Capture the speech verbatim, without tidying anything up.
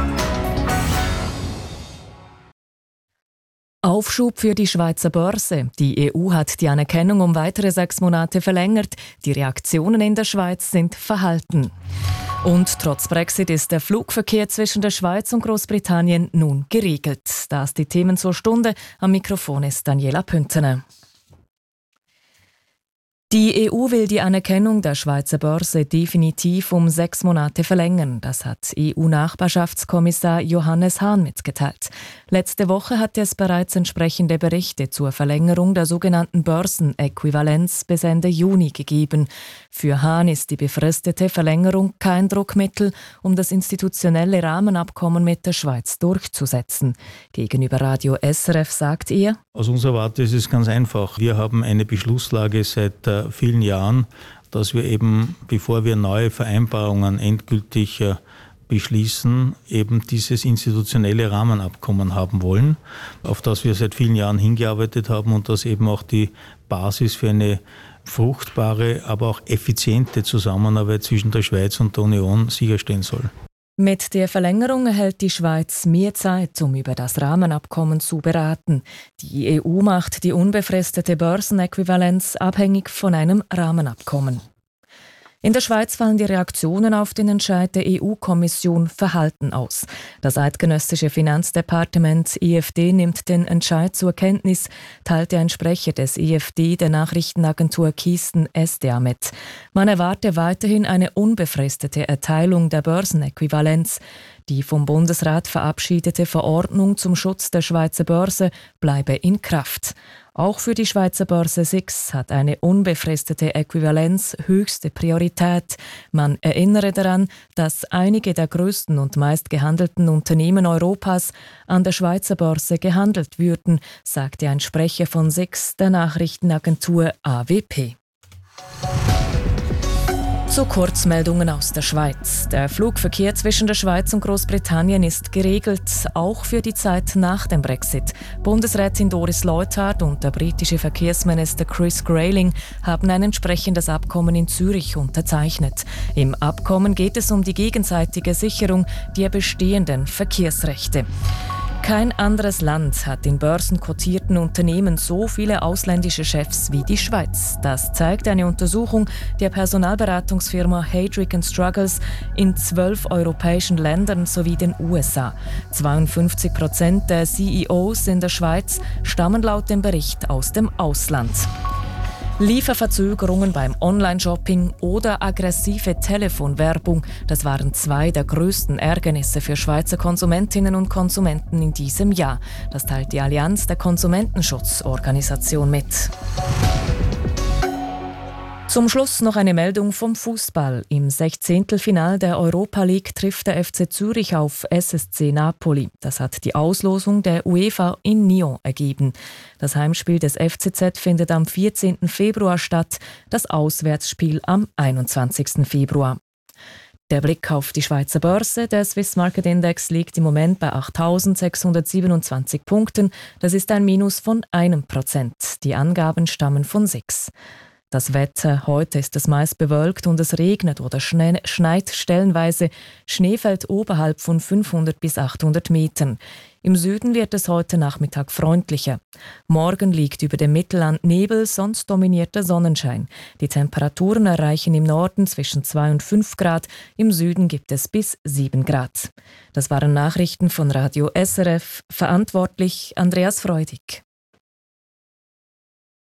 Aufschub für die Schweizer Börse. Die E U hat die Anerkennung um weitere sechs Monate verlängert. Die Reaktionen in der Schweiz sind verhalten. Und trotz Brexit ist der Flugverkehr zwischen der Schweiz und Großbritannien nun geregelt. Das die Themen zur Stunde. Am Mikrofon ist Daniela Püntener. Die E U will die Anerkennung der Schweizer Börse definitiv um sechs Monate verlängern. Das hat E U-Nachbarschaftskommissar Johannes Hahn mitgeteilt. Letzte Woche hat es bereits entsprechende Berichte zur Verlängerung der sogenannten Börsenäquivalenz bis Ende Juni gegeben. Für Hahn ist die befristete Verlängerung kein Druckmittel, um das institutionelle Rahmenabkommen mit der Schweiz durchzusetzen. Gegenüber Radio S R F sagt er: Aus unserer Warte ist es ganz einfach. Wir haben eine Beschlusslage seit äh, vielen Jahren, dass wir eben, bevor wir neue Vereinbarungen endgültig äh, beschließen, eben dieses institutionelle Rahmenabkommen haben wollen, auf das wir seit vielen Jahren hingearbeitet haben und das eben auch die Basis für eine fruchtbare, aber auch effiziente Zusammenarbeit zwischen der Schweiz und der Union sicherstellen soll. Mit der Verlängerung erhält die Schweiz mehr Zeit, um über das Rahmenabkommen zu beraten. Die E U macht die unbefristete Börsenäquivalenz abhängig von einem Rahmenabkommen. In der Schweiz fallen die Reaktionen auf den Entscheid der E U-Kommission verhalten aus. Das eidgenössische Finanzdepartement E F D nimmt den Entscheid zur Kenntnis, teilte ein Sprecher des E F D der Nachrichtenagentur Kisten S D A mit. Man erwarte weiterhin eine unbefristete Erteilung der Börsenäquivalenz. Die vom Bundesrat verabschiedete Verordnung zum Schutz der Schweizer Börse bleibe in Kraft. Auch für die Schweizer Börse SIX hat eine unbefristete Äquivalenz höchste Priorität. Man erinnere daran, dass einige der größten und meistgehandelten Unternehmen Europas an der Schweizer Börse gehandelt würden, sagte ein Sprecher von SIX der Nachrichtenagentur A W P. Zu Kurzmeldungen aus der Schweiz. Der Flugverkehr zwischen der Schweiz und Großbritannien ist geregelt, auch für die Zeit nach dem Brexit. Bundesrätin Doris Leuthard und der britische Verkehrsminister Chris Grayling haben ein entsprechendes Abkommen in Zürich unterzeichnet. Im Abkommen geht es um die gegenseitige Sicherung der bestehenden Verkehrsrechte. Kein anderes Land hat in börsenkotierten Unternehmen so viele ausländische Chefs wie die Schweiz. Das zeigt eine Untersuchung der Personalberatungsfirma Heydrich and Struggles in zwölf europäischen Ländern sowie den U S A. zweiundfünfzig Prozent der C E Os in der Schweiz stammen laut dem Bericht aus dem Ausland. Lieferverzögerungen beim Online-Shopping oder aggressive Telefonwerbung, das waren zwei der größten Ärgernisse für Schweizer Konsumentinnen und Konsumenten in diesem Jahr. Das teilt die Allianz der Konsumentenschutzorganisation mit. Zum Schluss noch eine Meldung vom Fußball. Im Sechzehntelfinal der Europa League trifft der F C Zürich auf S S C Napoli. Das hat die Auslosung der UEFA in Nyon ergeben. Das Heimspiel des F C Z findet am vierzehnten Februar statt, das Auswärtsspiel am einundzwanzigsten Februar. Der Blick auf die Schweizer Börse. Der Swiss Market Index liegt im Moment bei achttausendsechshundertsiebenundzwanzig Punkten. Das ist ein Minus von einem Prozent. Die Angaben stammen von SIX. Das Wetter: Heute ist es meist bewölkt und es regnet oder schneit stellenweise. Schnee fällt oberhalb von fünfhundert bis achthundert Metern. Im Süden wird es heute Nachmittag freundlicher. Morgen liegt über dem Mittelland Nebel, sonst dominiert der Sonnenschein. Die Temperaturen erreichen im Norden zwischen zwei und fünf Grad, im Süden gibt es bis sieben Grad. Das waren Nachrichten von Radio S R F, verantwortlich Andreas Freudig.